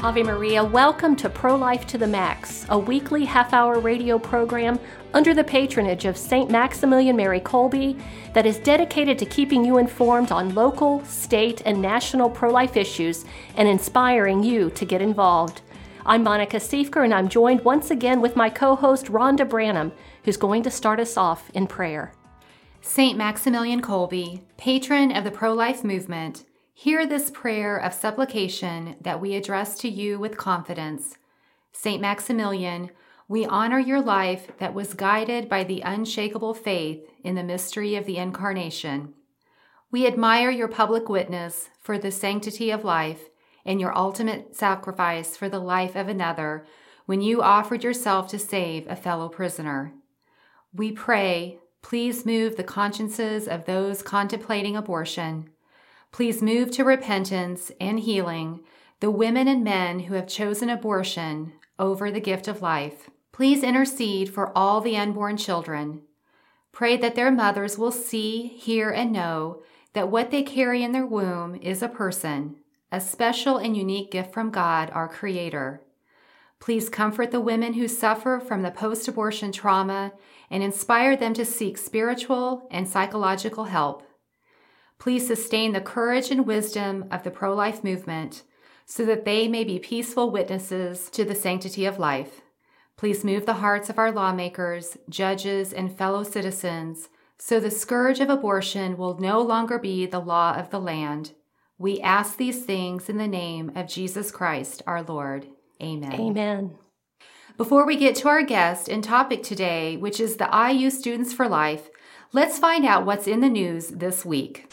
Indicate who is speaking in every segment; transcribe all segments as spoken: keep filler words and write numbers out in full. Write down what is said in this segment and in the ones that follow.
Speaker 1: Ave Maria, welcome to Pro-Life to the Max, a weekly half-hour radio program under the patronage of Saint Maximilian Mary Kolbe that is dedicated to keeping you informed on local, state, and national pro-life issues and inspiring you to get involved. I'm Monica Siefker, and I'm joined once again with my co-host Rhonda Branham, who's going to start us off in prayer.
Speaker 2: Saint Maximilian Kolbe, patron of the pro-life movement, hear this prayer of supplication that we address to you with confidence. Saint Maximilian, we honor your life that was guided by the unshakable faith in the mystery of the Incarnation. We admire your public witness for the sanctity of life and your ultimate sacrifice for the life of another when you offered yourself to save a fellow prisoner. We pray, please move the consciences of those contemplating abortion. Please move to repentance and healing the women and men who have chosen abortion over the gift of life. Please intercede for all the unborn children. Pray that their mothers will see, hear, and know that what they carry in their womb is a person, a special and unique gift from God, our Creator. Please comfort the women who suffer from the post-abortion trauma and inspire them to seek spiritual and psychological help. Please sustain the courage and wisdom of the pro-life movement so that they may be peaceful witnesses to the sanctity of life. Please move the hearts of our lawmakers, judges, and fellow citizens so the scourge of abortion will no longer be the law of the land. We ask these things in the name of Jesus Christ, our Lord. Amen.
Speaker 1: Amen.
Speaker 2: Before we get to our guest and topic today, which is the I U Students for Life, let's find out what's in the news this week.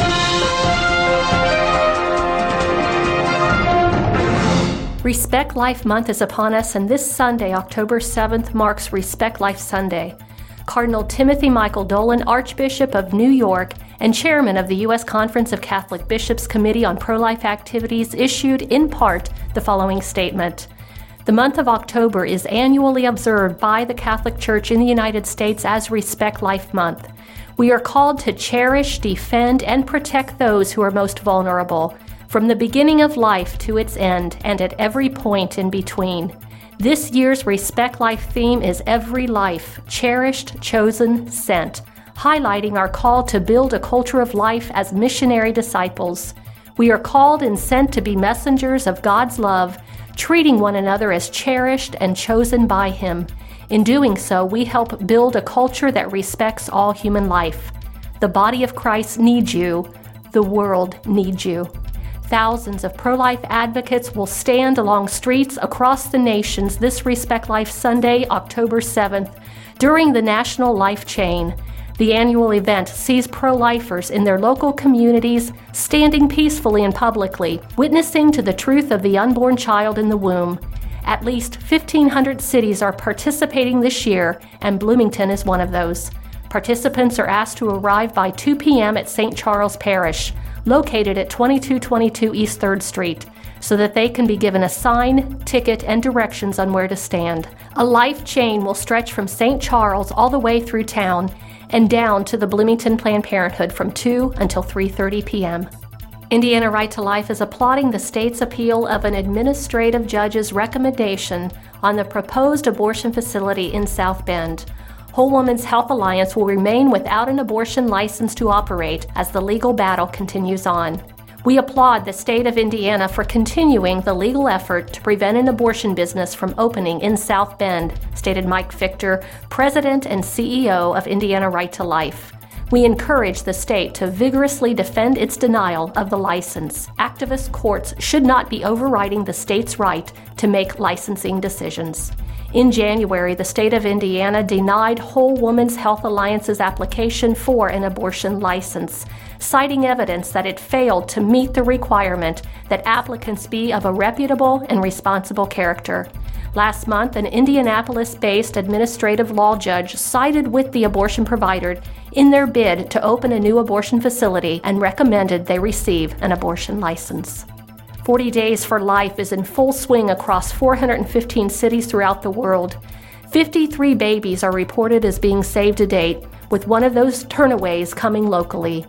Speaker 1: Respect Life Month is upon us, and this Sunday, October seventh, marks Respect Life Sunday. Cardinal Timothy Michael Dolan, Archbishop of New York and Chairman of the U S Conference of Catholic Bishops Committee on Pro-Life Activities, issued in part the following statement. The month of October is annually observed by the Catholic Church in the United States as Respect Life Month. We are called to cherish, defend, and protect those who are most vulnerable, from the beginning of life to its end and at every point in between. This year's Respect Life theme is Every Life, Cherished, Chosen, Sent, highlighting our call to build a culture of life as missionary disciples. We are called and sent to be messengers of God's love, treating one another as cherished and chosen by Him. In doing so, we help build a culture that respects all human life. The body of Christ needs you. The world needs you. Thousands of pro-life advocates will stand along streets across the nations this Respect Life Sunday, October seventh, during the National Life Chain. The annual event sees pro-lifers in their local communities standing peacefully and publicly, witnessing to the truth of the unborn child in the womb. At least fifteen hundred cities are participating this year, and Bloomington is one of those. Participants are asked to arrive by two p.m. at Saint Charles Parish, located at twenty-two twenty-two East third Street, so that they can be given a sign, ticket, and directions on where to stand. A life chain will stretch from Saint Charles all the way through town and down to the Bloomington Planned Parenthood from two until three thirty p.m. Indiana Right to Life is applauding the state's appeal of an administrative judge's recommendation on the proposed abortion facility in South Bend. Whole Woman's Health Alliance will remain without an abortion license to operate as the legal battle continues on. We applaud the state of Indiana for continuing the legal effort to prevent an abortion business from opening in South Bend, stated Mike Fichter, President and C E O of Indiana Right to Life. We encourage the state to vigorously defend its denial of the license. Activist courts should not be overriding the state's right to make licensing decisions. In January, the state of Indiana denied Whole Woman's Health Alliance's application for an abortion license, citing evidence that it failed to meet the requirement that applicants be of a reputable and responsible character. Last month, an Indianapolis-based administrative law judge sided with the abortion provider in their bid to open a new abortion facility and recommended they receive an abortion license. forty Days for Life is in full swing across four hundred fifteen cities throughout the world. fifty-three babies are reported as being saved to date, with one of those turnaways coming locally.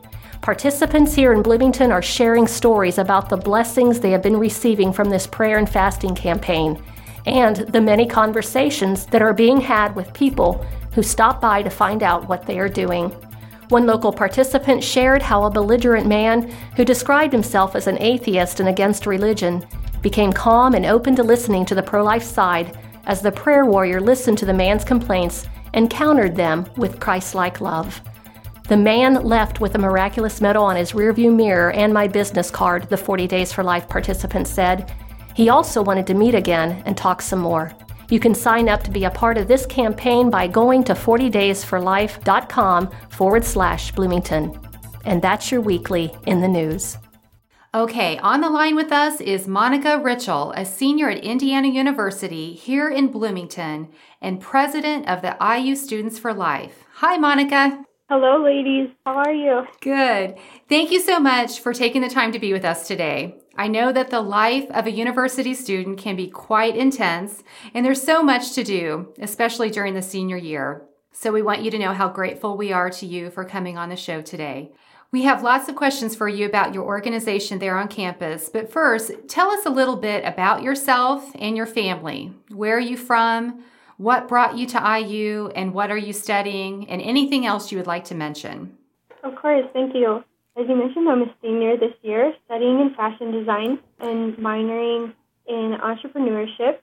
Speaker 1: Participants here in Bloomington are sharing stories about the blessings they have been receiving from this prayer and fasting campaign, and the many conversations that are being had with people who stop by to find out what they are doing. One local participant shared how a belligerent man who described himself as an atheist and against religion became calm and open to listening to the pro-life side as the prayer warrior listened to the man's complaints and countered them with Christ-like love. The man left with a miraculous medal on his rearview mirror and my business card, the forty Days for Life participant said. He also wanted to meet again and talk some more. You can sign up to be a part of this campaign by going to forty days for life dot com forward slash Bloomington. And that's your weekly in the news.
Speaker 2: Okay, on the line with us is Monica Ritchell, a senior at Indiana University here in Bloomington and president of the I U Students for Life. Hi, Monica.
Speaker 3: Hello, ladies. How are you?
Speaker 2: Good. Thank you so much for taking the time to be with us today. I know that the life of a university student can be quite intense, and there's so much to do, especially during the senior year. So we want you to know how grateful we are to you for coming on the show today. We have lots of questions for you about your organization there on campus, but first, tell us a little bit about yourself and your family. Where are you from? What brought you to I U, and what are you studying, and anything else you would like to mention?
Speaker 3: Of course, thank you. As you mentioned, I'm a senior this year, studying in fashion design and minoring in entrepreneurship.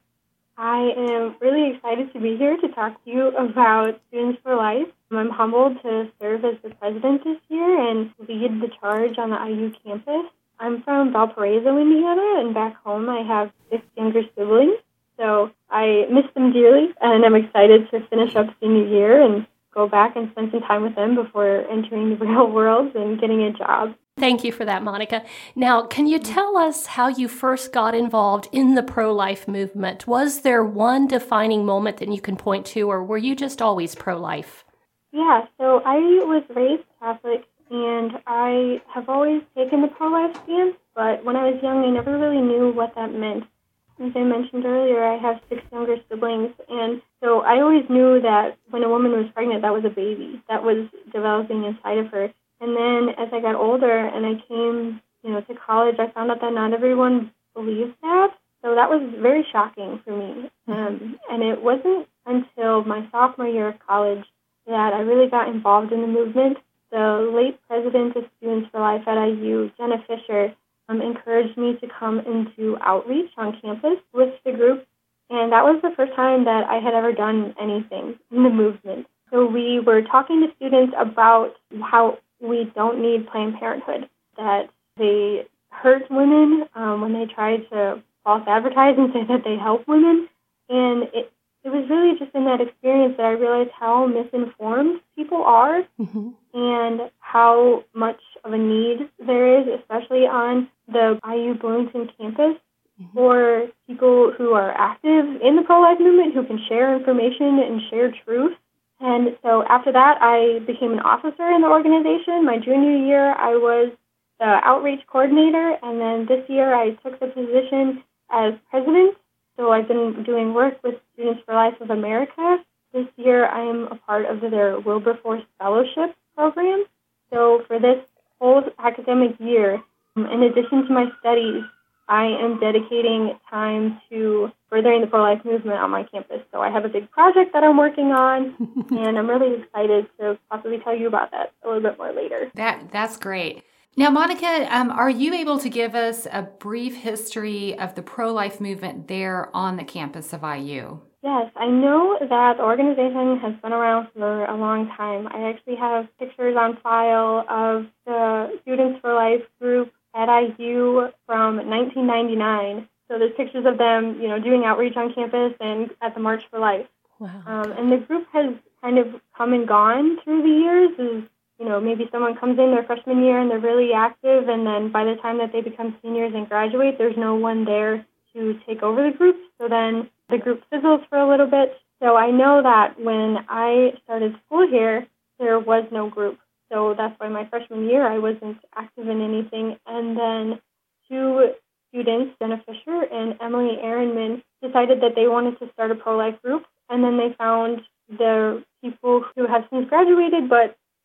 Speaker 3: I am really excited to be here to talk to you about Students for Life. I'm humbled to serve as the president this year and lead the charge on the I U campus. I'm from Valparaiso, Indiana, and back home I have six younger siblings. So I miss them dearly, and I'm excited to finish up senior year and go back and spend some time with them before entering the real world and getting a job.
Speaker 1: Thank you for that, Monica. Now, can you tell us how you first got involved in the pro-life movement? Was there one defining moment that you can point to, or were you just always pro-life?
Speaker 3: Yeah, so I was raised Catholic, and I have always taken the pro-life stance, but when I was young, I never really knew what that meant. As I mentioned earlier, I have six younger siblings, and so I always knew that when a woman was pregnant, that was a baby that was developing inside of her. And then as I got older and I came, you know, to college, I found out that not everyone believes that. So that was very shocking for me. Um, and it wasn't until my sophomore year of college that I really got involved in the movement. The late president of Students for Life at I U, Jenna Fisher, Um, encouraged me to come into outreach on campus with the group, and that was the first time that I had ever done anything in the movement. So we were talking to students about how we don't need Planned Parenthood, that they hurt women um, when they try to false advertise and say that they help women, and it, it was really just in that experience that I realized how misinformed people are mm-hmm. and how much of a need there is, especially on the I U Bloomington campus, mm-hmm. for people who are active in the pro-life movement, who can share information and share truth. And so after that, I became an officer in the organization. My junior year, I was the outreach coordinator, and then this year I took the position as president. So I've been doing work with Students for Life of America. This year I am a part of their Wilberforce Fellowship program. So for this whole academic year, in addition to my studies, I am dedicating time to furthering the pro-life movement on my campus. So I have a big project that I'm working on, and I'm really excited to possibly tell you about that a little bit more later.
Speaker 2: That That's great. Now, Monica, um, are you able to give us a brief history of the pro-life movement there on the campus of I U?
Speaker 3: Yes, I know that the organization has been around for a long time. I actually have pictures on file of the Students for Life group at I U from nineteen ninety-nine. So there's pictures of them, you know, doing outreach on campus and at the March for Life.
Speaker 1: Wow.
Speaker 3: Um, and the group has kind of come and gone through the years. Is, you know, maybe someone comes in their freshman year and they're really active, and then by the time that they become seniors and graduate, there's no one there to take over the group. So then the group fizzles for a little bit. So I know that when I started school here, there was no group. So that's why my freshman year I wasn't active in anything. And then two students, Jenna Fisher and Emily Ehrenman, decided that they wanted to start a pro-life group. And then they found the people who have since graduated but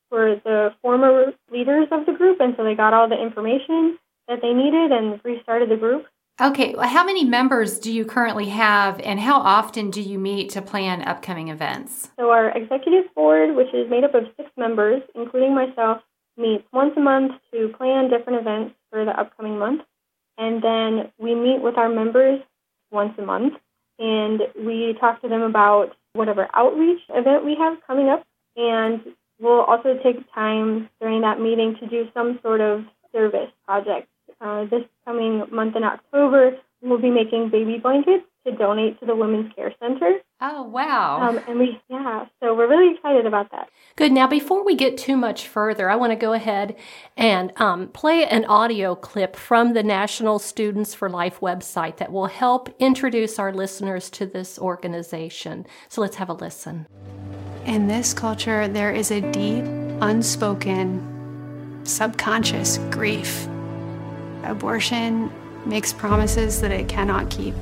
Speaker 3: for the former leaders of the group, and so they got all the information that they needed and restarted the group.
Speaker 2: Okay, well, how many members do you currently have, and how often do you meet to plan upcoming events?
Speaker 3: So our executive board, which is made up of six members, including myself, meets once a month to plan different events for the upcoming month. And then we meet with our members once a month, and we talk to them about whatever outreach event we have coming up. And we'll also take time during that meeting to do some sort of service project. Uh, this coming month in October, we'll be making baby blankets to donate to the Women's Care Center.
Speaker 2: Oh, wow.
Speaker 3: Um, and we, yeah, so we're really excited about that.
Speaker 1: Good. Now, before we get too much further, I want to go ahead and um, play an audio clip from the National Students for Life website that will help introduce our listeners to this organization. So let's have a listen.
Speaker 4: In this culture, there is a deep, unspoken, subconscious grief. Abortion makes promises that it cannot keep.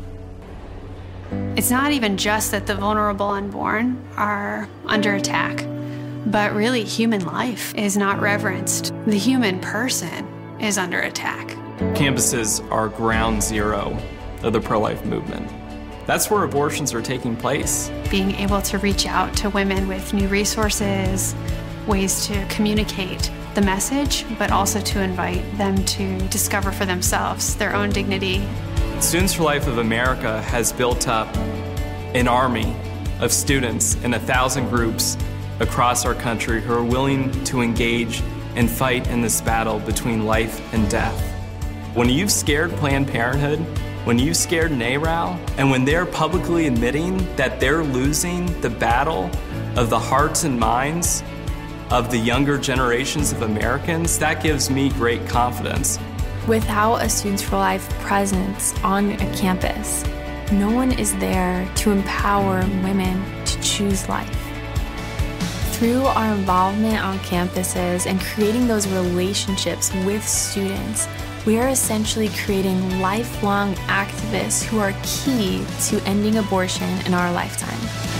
Speaker 4: It's not even just that the vulnerable unborn are under attack, but really human life is not reverenced. The human person is under attack.
Speaker 5: Campuses are ground zero of the pro-life movement. That's where abortions are taking place.
Speaker 4: Being able to reach out to women with new resources, ways to communicate the message, but also to invite them to discover for themselves their own dignity.
Speaker 5: Students for Life of America has built up an army of students in a thousand groups across our country who are willing to engage and fight in this battle between life and death. When you've scared Planned Parenthood, when you've scared NARAL, and when they're publicly admitting that they're losing the battle of the hearts and minds of the younger generations of Americans, that gives me great confidence.
Speaker 6: Without a Students for Life presence on a campus, no one is there to empower women to choose life. Through our involvement on campuses and creating those relationships with students, we are essentially creating lifelong activists who are key to ending abortion in our lifetime.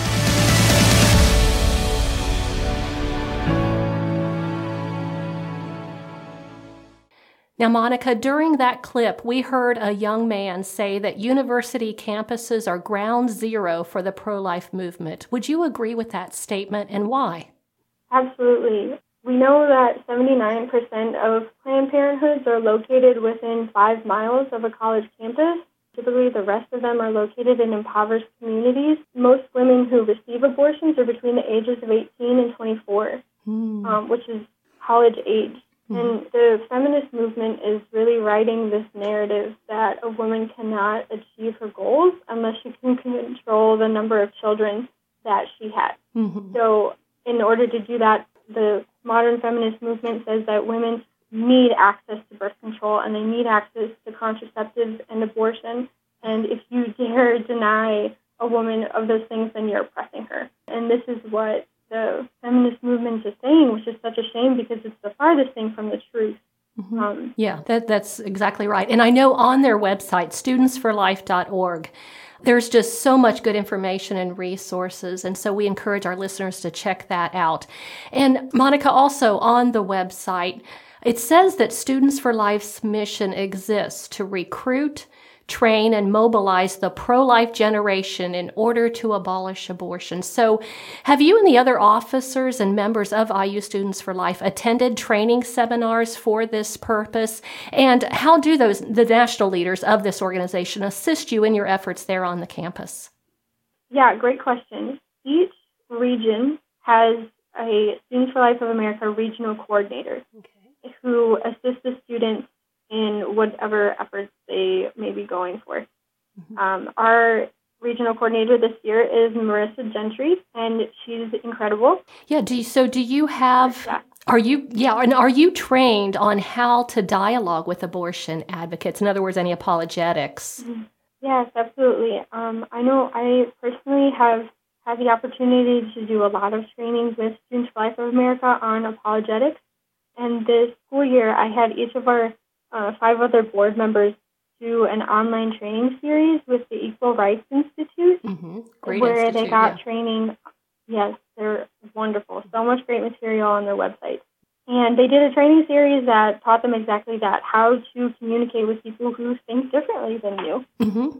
Speaker 1: Now, Monica, during that clip, we heard a young man say that university campuses are ground zero for the pro-life movement. Would you agree with that statement, and why?
Speaker 3: Absolutely. We know that seventy-nine percent of Planned Parenthoods are located within five miles of a college campus. Typically, the rest of them are located in impoverished communities. Most women who receive abortions are between the ages of eighteen and twenty-four, mm. um, which is college age. Mm. And the feminist movement is really writing this narrative that a woman cannot achieve her goals unless she can control the number of children that she has. Mm-hmm. So in order to do that, the modern feminist movement says that women need access to birth control and they need access to contraceptives and abortion. And if you dare deny a woman of those things, then you're oppressing her. And this is what the feminist movement is saying, which is such a shame because it's the farthest thing from the truth.
Speaker 1: Mm-hmm. Um, yeah, that, that's exactly right. And I know on their website, students for life dot org, there's just so much good information and resources. And so we encourage our listeners to check that out. And Monica, also on the website, it says that Students for Life's mission exists to recruit, train, and mobilize the pro-life generation in order to abolish abortion. So have you and the other officers and members of I U Students for Life attended training seminars for this purpose? And how do those the national leaders of this organization assist you in your efforts there on the campus?
Speaker 3: Yeah, great question. Each region has a Students for Life of America regional coordinator okay. who assists the students in whatever efforts they may be going for. Mm-hmm. Um, our regional coordinator this year is Marissa Gentry, and she's incredible.
Speaker 1: Yeah. Do you, so do you have, yeah. are you, yeah, and are you trained on how to dialogue with abortion advocates? In other words, any apologetics?
Speaker 3: Mm-hmm. Yes, absolutely. Um, I know I personally have had the opportunity to do a lot of trainings with Students for Life of America on apologetics. And this school year, I had each of our Uh, five other board members do an online training series with the Equal Rights Institute,
Speaker 1: mm-hmm. Great
Speaker 3: where
Speaker 1: institute,
Speaker 3: they got
Speaker 1: yeah.
Speaker 3: training, yes, They're wonderful. So much great material on their website. And they did a training series that taught them exactly that, how to communicate with people who think differently than you.
Speaker 1: Mm-hmm.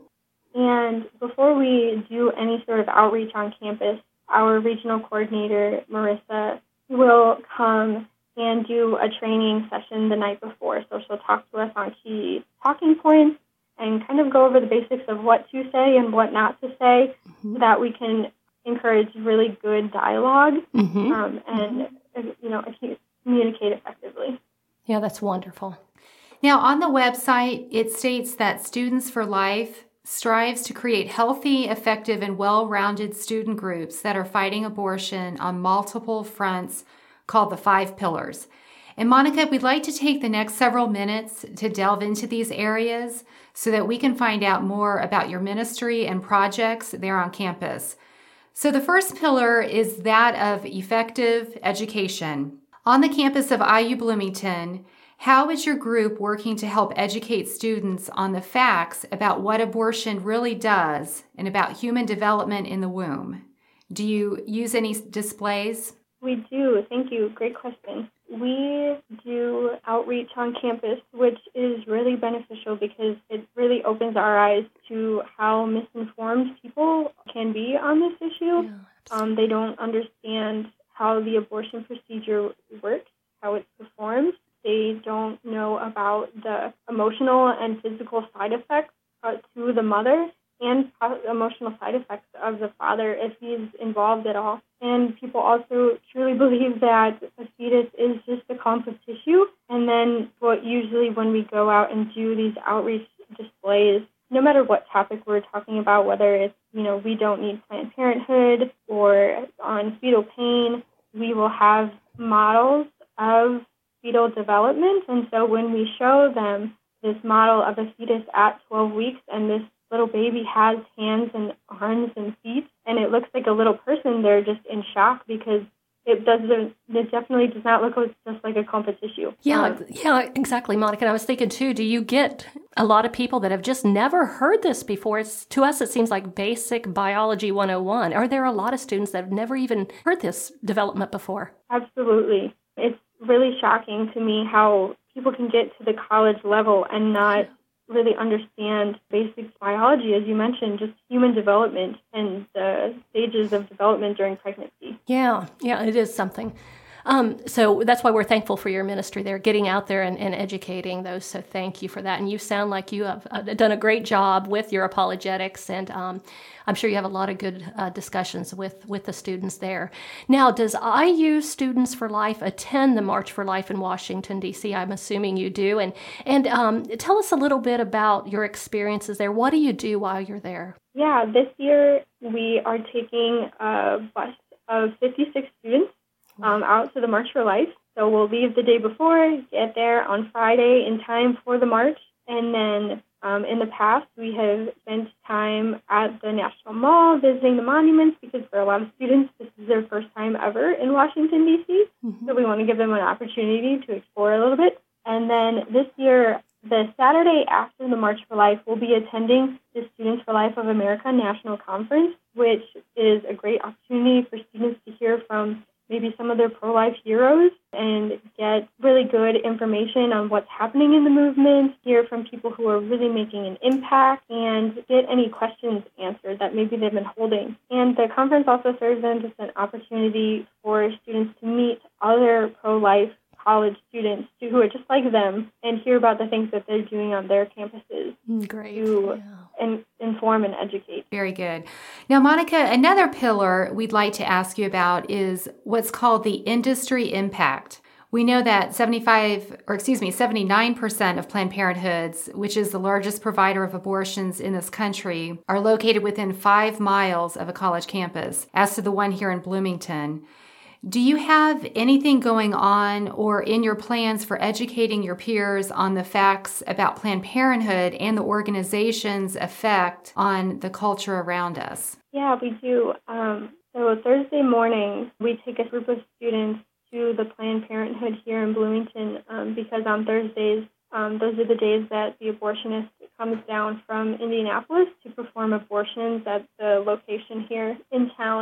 Speaker 3: And before we do any sort of outreach on campus, our regional coordinator, Marissa, will come and do a training session the night before. So she'll talk to us on key talking points and kind of go over the basics of what to say and what not to say, mm-hmm. so that we can encourage really good dialogue,
Speaker 1: mm-hmm.
Speaker 3: um, and, mm-hmm. you know, communicate effectively.
Speaker 1: Yeah, that's wonderful.
Speaker 2: Now, on the website, it states that Students for Life strives to create healthy, effective, and well-rounded student groups that are fighting abortion on multiple fronts, called the Five Pillars. And Monica, we'd like to take the next several minutes to delve into these areas so that we can find out more about your ministry and projects there on campus. So the first pillar is that of effective education. On the campus of I U Bloomington, how is your group working to help educate students on the facts about what abortion really does and about human development in the womb? Do you use any displays?
Speaker 3: We do. Thank you. Great question. We do outreach on campus, which is really beneficial because it really opens our eyes to how misinformed people can be on this issue.
Speaker 1: Yeah,
Speaker 3: um, they don't understand how the abortion procedure works, how it's performed. They don't know about the emotional and physical side effects uh, to the mother and emotional side effects of the father if he's involved at all. And people also truly believe that a fetus is just a clump of tissue. And then what usually when we go out and do these outreach displays, no matter what topic we're talking about, whether it's, you know, we don't need Planned Parenthood or on fetal pain, we will have models of fetal development. And so when we show them this model of a fetus at twelve weeks and this little baby has hands and arms and feet, and it looks like a little person, they're just in shock because it doesn't. It definitely does not look just like a clump of tissue.
Speaker 1: Yeah,
Speaker 3: um,
Speaker 1: yeah, exactly, Monica. And I was thinking too. Do you get a lot of people that have just never heard this before? It's, to us, it seems like basic biology one oh one. Are there a lot of students that have never even heard this development before?
Speaker 3: Absolutely, it's really shocking to me how people can get to the college level and not really understand basic biology, as you mentioned, just human development and the stages of development during pregnancy.
Speaker 1: Yeah, yeah, it is something. Um, so that's why we're thankful for your ministry there, getting out there and, and educating those. So thank you for that. And you sound like you have uh, done a great job with your apologetics, and um, I'm sure you have a lot of good uh, discussions with, with the students there. Now, does I U Students for Life attend the March for Life in Washington, D C? I'm assuming you do. And, and um, tell us a little bit about your experiences there. What do you do while you're there?
Speaker 3: Yeah, this year we are taking a bus of fifty-six students Um, out to the March for Life. So we'll leave the day before, get there on Friday in time for the march. And then um, in the past, we have spent time at the National Mall visiting the monuments because for a lot of students, this is their first time ever in Washington, D C. Mm-hmm. So we want to give them an opportunity to explore a little bit. And then this year, the Saturday after the March for Life, we'll be attending the Students for Life of America National Conference, which is a great opportunity for students to hear from maybe some of their pro-life heroes and get really good information on what's happening in the movement, hear from people who are really making an impact, and get any questions answered that maybe they've been holding. And the conference also serves them as an opportunity for students to meet other pro-life college students who are just like them and hear about the things that they're doing on their campuses.
Speaker 1: Great.
Speaker 3: To
Speaker 1: yeah.
Speaker 3: in, inform and educate.
Speaker 2: Very good. Now, Monica, another pillar we'd like to ask you about is what's called the industry impact. We know that seventy-five, or excuse me, seventy-nine percent of Planned Parenthoods, which is the largest provider of abortions in this country, are located within five miles of a college campus, as to the one here in Bloomington. Do you have anything going on or in your plans for educating your peers on the facts about Planned Parenthood and the organization's effect on the culture around us?
Speaker 3: Yeah, we do. Um, so Thursday morning, we take a group of students to the Planned Parenthood here in Bloomington um, because on Thursdays, um, those are the days that the abortionist comes down from Indianapolis to perform abortions at the location here in town.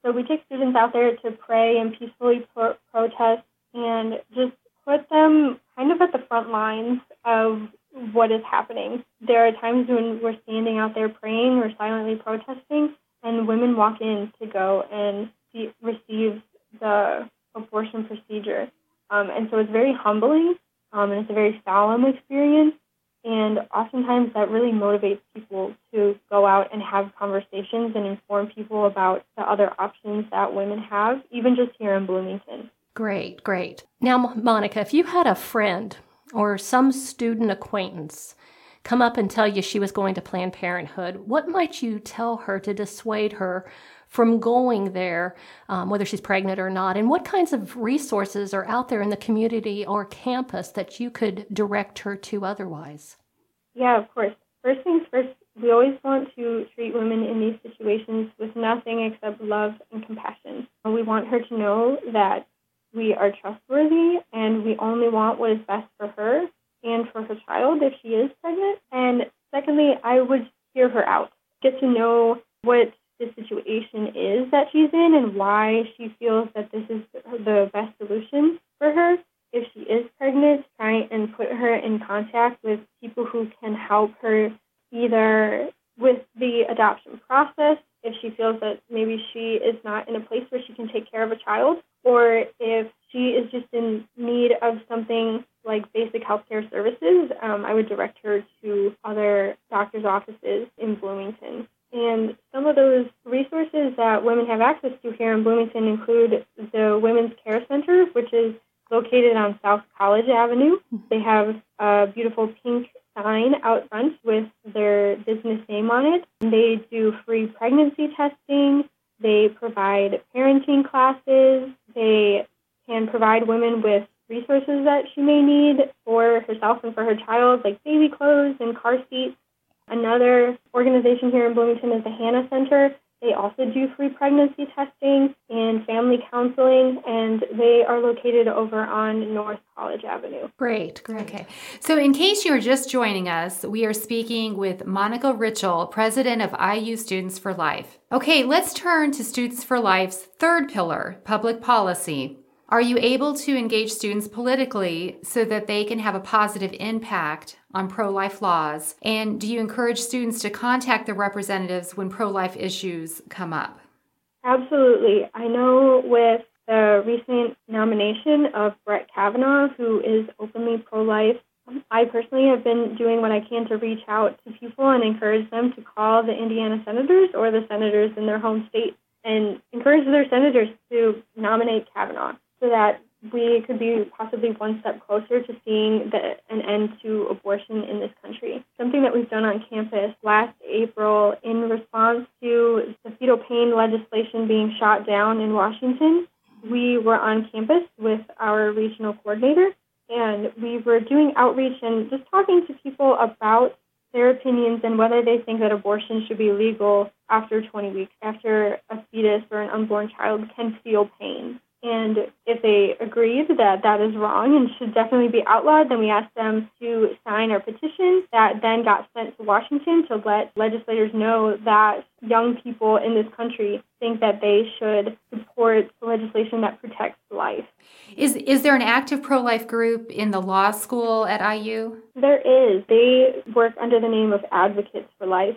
Speaker 3: So we take students out there to pray and peacefully pro- protest and just put them kind of at the front lines of what is happening. There are times when we're standing out there praying or silently protesting, and women walk in to go and see, receive the abortion procedure. Um, and so it's very humbling, um, and it's a very solemn experience. And oftentimes that really motivates people to go out and have conversations and inform people about the other options that women have, even just here in Bloomington.
Speaker 1: Great, great. Now, Monica, if you had a friend or some student acquaintance come up and tell you she was going to Planned Parenthood, what might you tell her to dissuade her from going there, um, whether she's pregnant or not? And what kinds of resources are out there in the community or campus that you could direct her to otherwise?
Speaker 3: Yeah, of course. First things first, we always want to treat women in these situations with nothing except love and compassion. We want her to know that we are trustworthy and we only want what is best for her and for her child if she is pregnant. And secondly, I would hear her out, get to know what the situation is that she's in and why she feels that this is the best solution for her. If she is pregnant, try and put her in contact with people who can help her either with the adoption process, if she feels that maybe she is not in a place where she can take care of a child, or if she is just in need of something like basic healthcare services, um, I would direct her to other doctor's offices in Bloomington. And some of those resources that women have access to here in Bloomington include the Women's Care Center, which is located on South College Avenue. They have a beautiful pink sign out front with their business name on it. They do free pregnancy testing. They provide parenting classes. They can provide women with resources that she may need for herself and for her child, like baby clothes and car seats. Another organization here in Bloomington is the Hannah Center. They also do free pregnancy testing and family counseling, and they are located over on North College Avenue.
Speaker 1: Great, great.
Speaker 2: Okay. So in case you are just joining us, we are speaking with Monica Ritchell, president of I U Students for Life. Okay, let's turn to Students for Life's third pillar, public policy. Are you able to engage students politically so that they can have a positive impact on pro-life laws? And do you encourage students to contact their representatives when pro-life issues come up?
Speaker 3: Absolutely. I know with the recent nomination of Brett Kavanaugh, who is openly pro-life, I personally have been doing what I can to reach out to people and encourage them to call the Indiana senators or the senators in their home state and encourage their senators to nominate Kavanaugh, so that we could be possibly one step closer to seeing the, an end to abortion in this country. Something that we've done on campus last April in response to the fetal pain legislation being shot down in Washington, we were on campus with our regional coordinator, and we were doing outreach and just talking to people about their opinions and whether they think that abortion should be legal after twenty weeks, after a fetus or an unborn child can feel pain. And if they agreed that that is wrong and should definitely be outlawed, then we asked them to sign our petition that then got sent to Washington to let legislators know that young people in this country think that they should support legislation that protects life.
Speaker 2: Is is there an active pro-life group in the law school at I U?
Speaker 3: There is. They work under the name of Advocates for Life.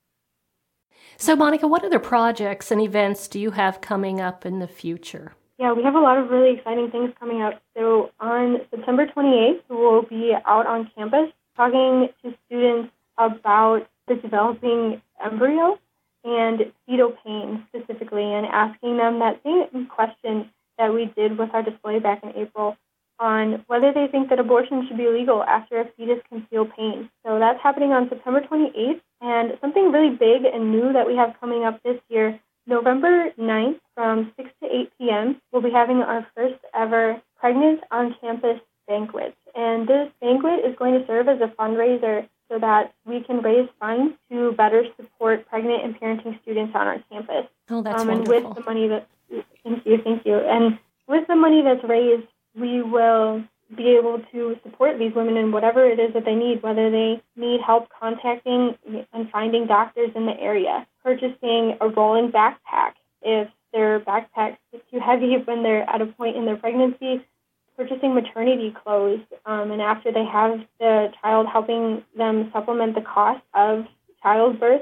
Speaker 1: So, Monica, what other projects and events do you have coming up in the future?
Speaker 3: Yeah, we have a lot of really exciting things coming up. So on September twenty-eighth, we'll be out on campus talking to students about the developing embryo and fetal pain specifically, and asking them that same question that we did with our display back in April on whether they think that abortion should be legal after a fetus can feel pain. So that's happening on September twenty-eighth, and something really big and new that we have coming up this year, November ninth from six to eight p.m., we'll be having our first ever Pregnant on Campus banquet. And this banquet is going to serve as a fundraiser so that we can raise funds to better support pregnant and parenting students on our campus.
Speaker 1: Oh, that's
Speaker 3: um, and
Speaker 1: wonderful.
Speaker 3: with the money that, thank you, thank you. And with the money that's raised, we will be able to support these women in whatever it is that they need, whether they need help contacting and finding doctors in the area, purchasing a rolling backpack if their backpacks get too heavy when they're at a point in their pregnancy, purchasing maternity clothes, um, and after they have the child, helping them supplement the cost of childbirth.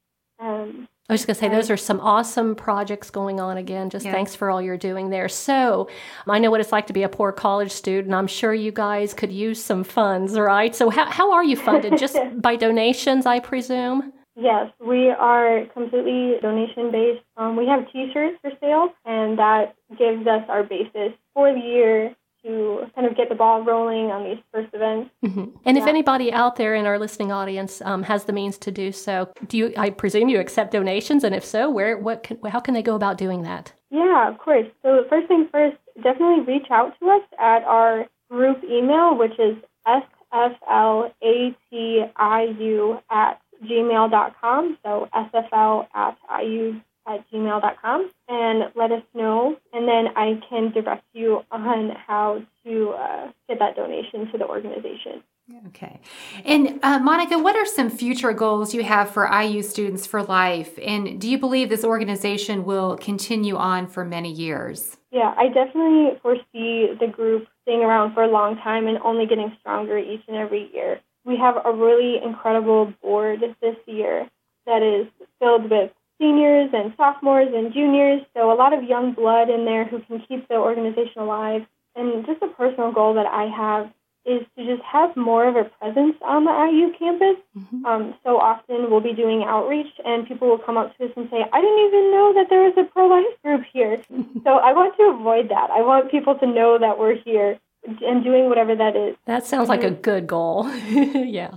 Speaker 3: Um,
Speaker 1: I was going to say, those are some awesome projects going on again. Just
Speaker 2: yeah.
Speaker 1: Thanks for all you're doing there. So I know what it's like to be a poor college student. I'm sure you guys could use some funds, right? So how, how are you funded? Just by donations, I presume?
Speaker 3: Yes, we are completely donation-based. Um, we have T-shirts for sale, and that gives us our basis for the year to kind of get the ball rolling on these first events.
Speaker 1: Mm-hmm. And
Speaker 3: yeah.
Speaker 1: if anybody out there in our listening audience um, has the means to do so, do you? I presume you accept donations, and if so, where? What? Can, how can they go about doing that?
Speaker 3: Yeah, of course. So first things first, definitely reach out to us at our group email, which is S F L A T I U at gmail dot com. So S F L at I U at gmail dot com, and let us know, and then I can direct you on how to uh, get that donation to the organization.
Speaker 2: Okay. And uh, Monica, what are some future goals you have for I U Students for Life? And do you believe this organization will continue on for many years?
Speaker 3: Yeah, I definitely foresee the group staying around for a long time and only getting stronger each and every year. We have a really incredible board this year that is filled with seniors and sophomores and juniors, so a lot of young blood in there who can keep the organization alive. And just a personal goal that I have is to just have more of a presence on the I U campus. Mm-hmm. Um, so often we'll be doing outreach, and people will come up to us and say, I didn't even know that there was a pro-life group here. So I want to avoid that. I want people to know that we're here and doing whatever that is.
Speaker 1: That sounds like a good goal. Yeah.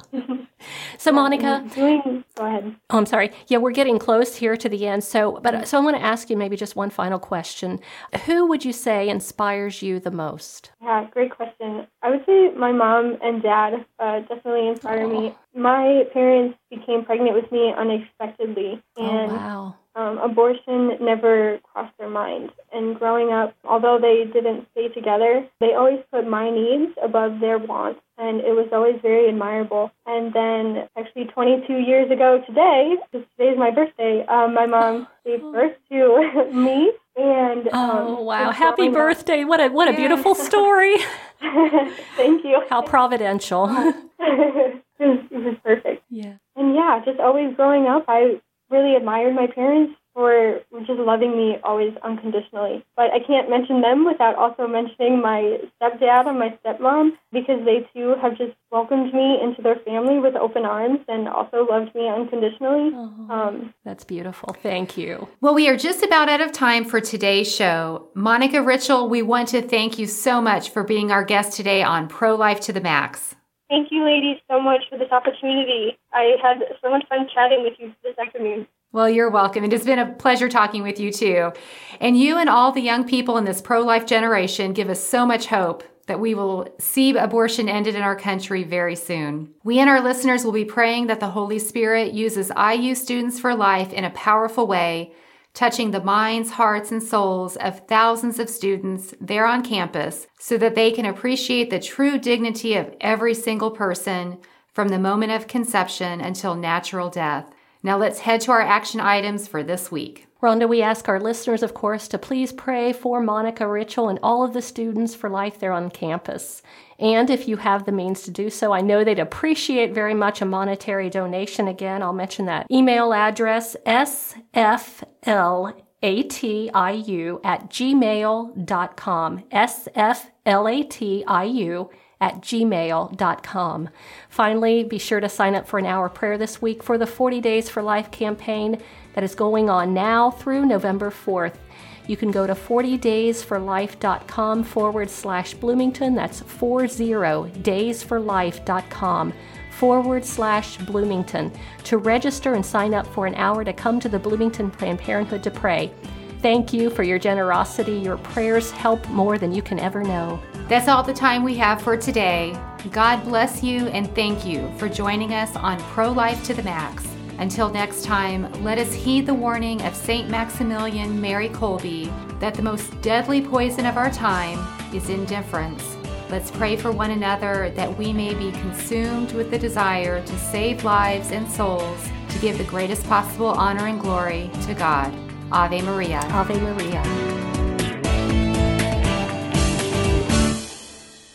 Speaker 1: So Monica,
Speaker 3: doing, go ahead.
Speaker 1: Oh, I'm sorry. Yeah, we're getting close here to the end. So, but so I want to ask you maybe just one final question. Who would you say inspires you the most?
Speaker 3: Yeah, great question. I would say my mom and dad uh, definitely inspire oh. me. My parents became pregnant with me unexpectedly, and
Speaker 1: oh, wow.
Speaker 3: um, abortion never crossed their mind. And growing up, although they didn't stay together, they always put my needs above their wants, and it was always very admirable. And then actually twenty-two years ago today, because today is my birthday, um, my mom gave birth to me. And
Speaker 1: oh,
Speaker 3: um,
Speaker 1: wow. Happy birthday. Up. What a what a yeah. beautiful story.
Speaker 3: Thank you.
Speaker 1: How providential.
Speaker 3: it, was, it was perfect.
Speaker 1: Yeah.
Speaker 3: And yeah, just always growing up, I really admired my parents for just loving me always unconditionally. But I can't mention them without also mentioning my stepdad and my stepmom, because they too have just welcomed me into their family with open arms and also loved me unconditionally.
Speaker 1: Oh,
Speaker 3: um,
Speaker 1: that's beautiful. Thank you.
Speaker 2: Well, we are just about out of time for today's show. Monica Ritchell, we want to thank you so much for being our guest today on Pro-Life to the Max.
Speaker 3: Thank you, ladies, so much for this opportunity. I had so much fun chatting with you this afternoon.
Speaker 2: Well, you're welcome. It has been a pleasure talking with you, too. And you and all the young people in this pro-life generation give us so much hope that we will see abortion ended in our country very soon. We and our listeners will be praying that the Holy Spirit uses I U Students for Life in a powerful way, touching the minds, hearts, and souls of thousands of students there on campus so that they can appreciate the true dignity of every single person from the moment of conception until natural death. Now let's head to our action items for this week.
Speaker 1: Rhonda, we ask our listeners, of course, to please pray for Monica Ritchell and all of the Students for Life there on campus. And if you have the means to do so, I know they'd appreciate very much a monetary donation. Again, I'll mention that email address, S F L A T I U at gmail dot com, S F L A T I U at gmail dot com. Finally, be sure to sign up for an hour prayer this week for the forty Days for Life campaign that is going on now through November fourth. You can go to forty days for life dot com forward slash Bloomington. That's forty days for life dot com forward slash Bloomington to register and sign up for an hour to come to the Bloomington Planned Parenthood to pray. Thank you for your generosity. Your prayers help more than you can ever know.
Speaker 2: That's all the time we have for today. God bless you and thank you for joining us on Pro-Life to the Max. Until next time, let us heed the warning of Saint Maximilian Mary Kolbe that the most deadly poison of our time is indifference. Let's pray for one another that we may be consumed with the desire to save lives and souls to give the greatest possible honor and glory to God. Ave Maria.
Speaker 1: Ave Maria.